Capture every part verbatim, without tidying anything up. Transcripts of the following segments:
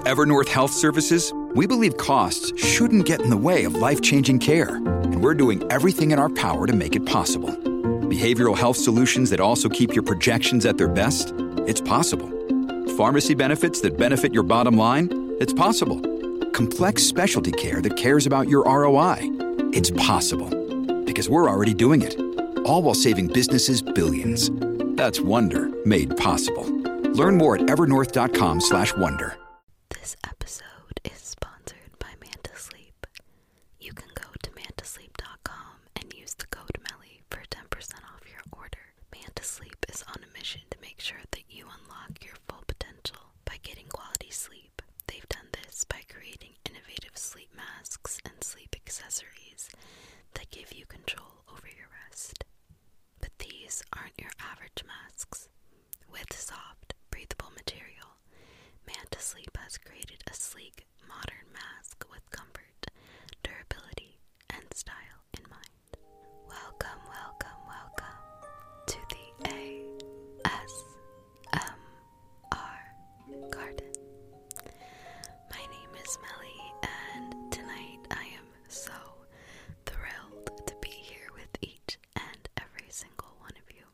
Evernorth Health Services, we believe costs shouldn't get in the way of life-changing care, and we're doing everything in our power to make it possible. Behavioral health solutions that also keep your projections at their best? It's possible. Pharmacy benefits that benefit your bottom line? It's possible. Complex specialty care that cares about your R O I? It's possible. Because we're already doing it. All while saving businesses billions. That's Wonder made possible. Learn more at evernorth.com slash wonder. This episode is sponsored by Manta Sleep. You can go to manta sleep dot com and use the code MELLY for ten percent off your order. Manta Sleep is on a mission to make sure that you unlock your full potential by getting quality sleep. They've done this by creating innovative sleep masks and sleep accessories that give you control over your rest. But these aren't your average masks. With soft, breathable material, Manta Sleep has created a sleek, modern mask with comfort, durability, and style in mind. Welcome, welcome, welcome to the A S M R Garden. My name is Melly, and tonight I am so thrilled to be here with each and every single one of you.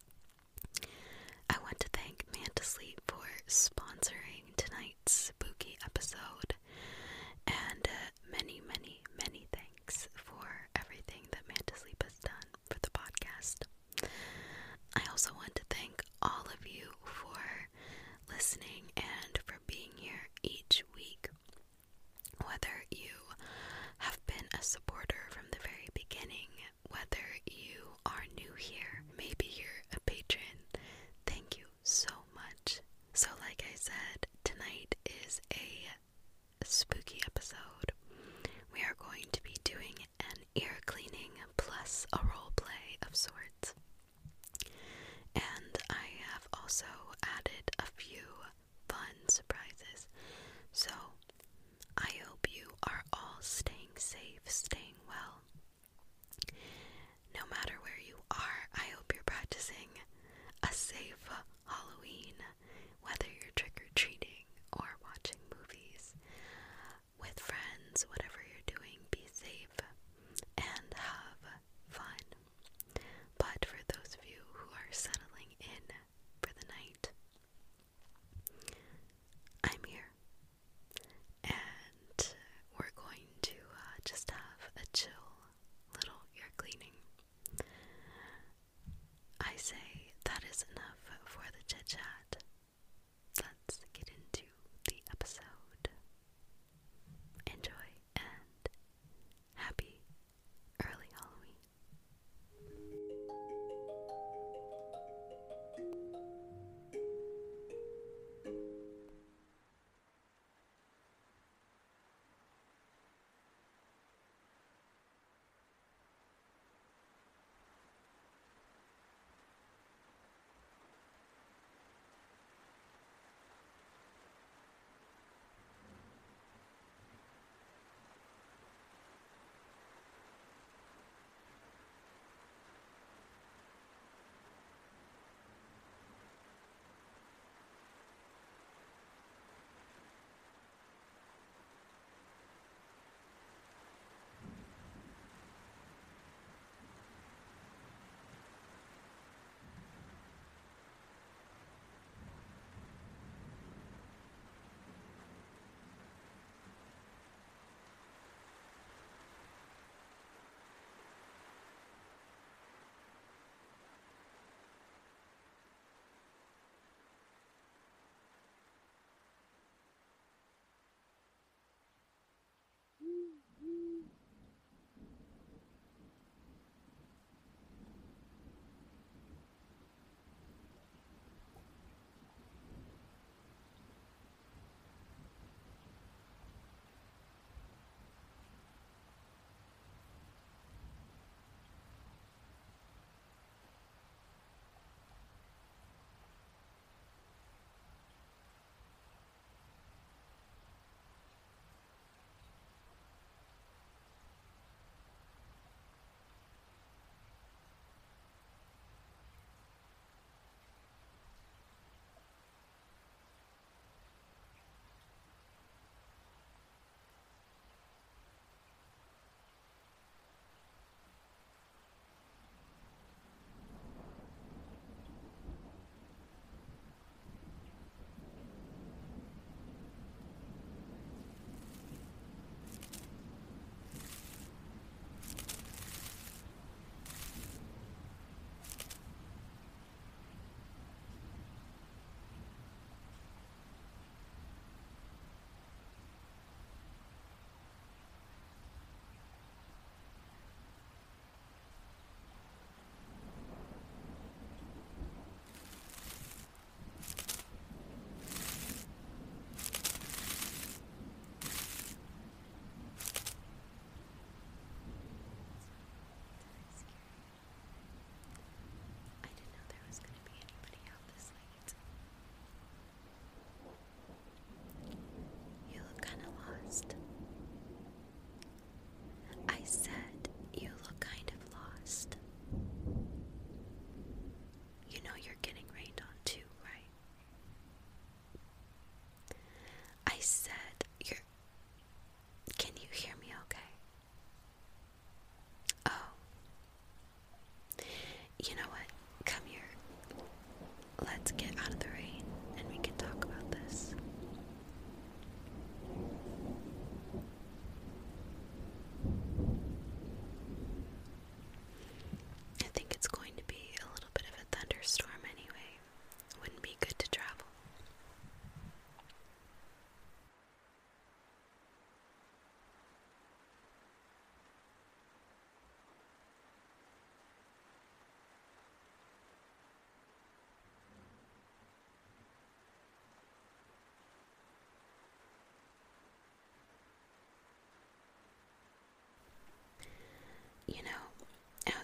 I want to thank Manta Sleep for sponsoring tonight's spooky episode, and uh, many, many, many thanks for everything that Manta Sleep has done for the podcast. I also want to thank all of you for listening and for being here each week.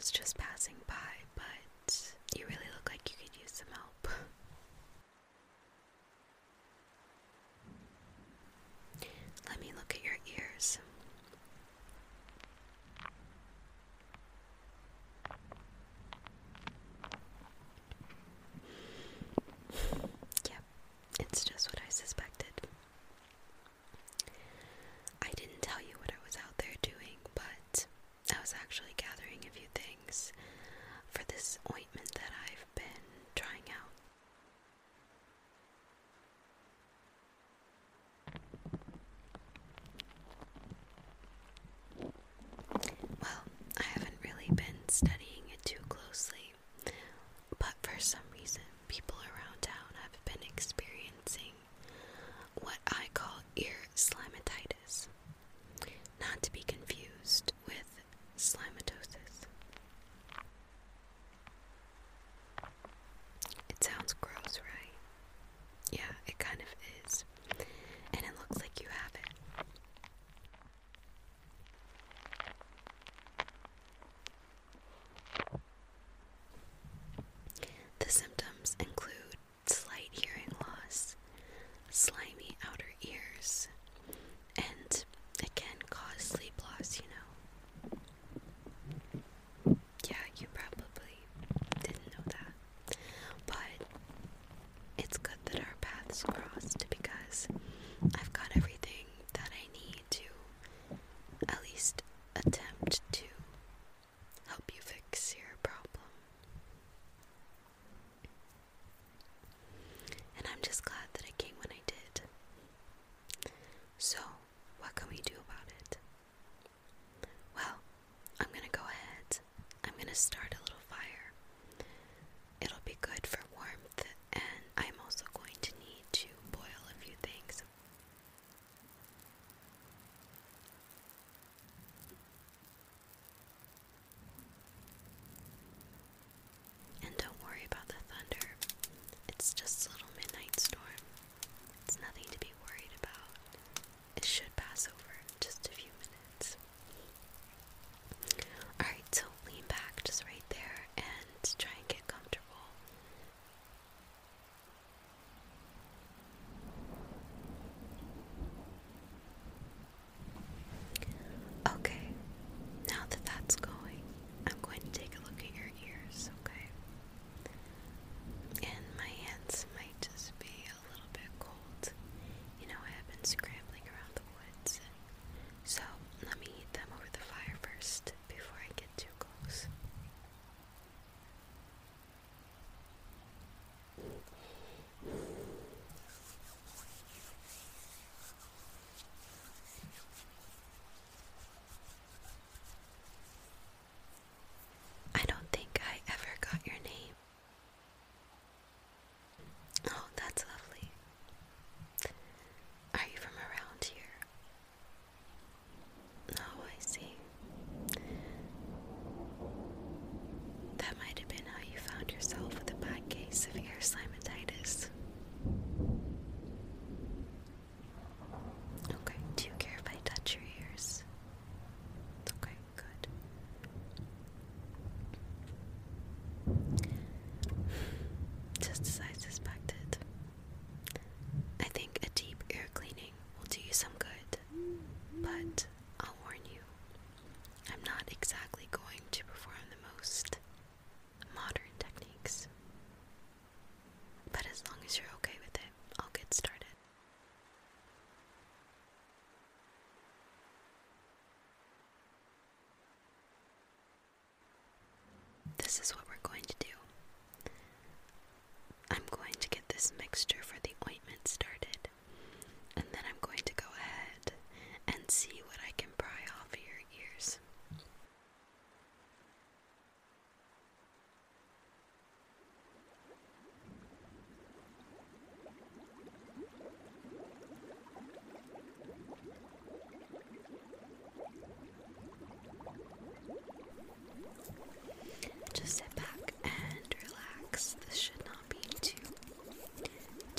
was just passing by, but you really look like you could use some help. Let me look at your ears. Yep, it's just what I suspected. I didn't tell you what I was out there doing, but I was actually gathering a few things for this ointment that I've been trying out. Well, I haven't really been studying it too closely, but for some reason, people around town have been experiencing what I call ear slimatitis, not to be confused with slimatosis. It sounds gross, right? Yeah, it kind of is, and it looks like you have it. The symptoms include slight hearing loss, slimy outer ears, and it can cause sleep loss, you know. Yeah, you probably didn't know that. But it's good that our paths crossed because I've got everything that I need to at least attempt to help you fix your problem. And I'm just glad that it came when I did. So, what can we do about it? Well, I'm gonna go ahead. I'm gonna start a little fire. It'll be good for warmth, and I'm also going to need to boil a few things. And don't worry about the thunder. It's just a little midnight storm. It's nothing to be worried about. It should pass over in just a few minutes. Alright, so lean back just right there and try and get comfortable. Okay, now that that's going, I'm going to take a look at your ears, okay? And my hands might just be a little bit cold. You know, I have been scrambling around the woods. So, let me heat them over the fire first before I get too close. I don't think I ever got your name. Oh, that's lovely. Are you from around here? Oh, I see. That might have been how you found yourself with a bad case of ear slimatitis. Okay, do you care if I touch your ears? Okay, good. Just as I suspected. I think a deep ear cleaning will do you some good, but I'll warn you, I'm not exactly going to perform the most modern techniques. But as long as you're okay with it, I'll get started. This is what we're going to do. I'm going to get this mixture for the ointment started, and then I'm going to go ahead and see what I can pry off of your ears. Just sit back and relax. This should not be too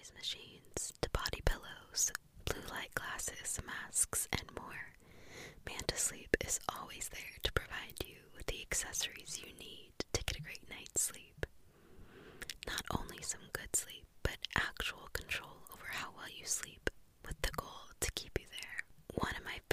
exercise machines to body pillows, blue light glasses, masks, and more, Manta Sleep is always there to provide you with the accessories you need to get a great night's sleep. Not only some good sleep, but actual control over how well you sleep, with the goal to keep you there. One of my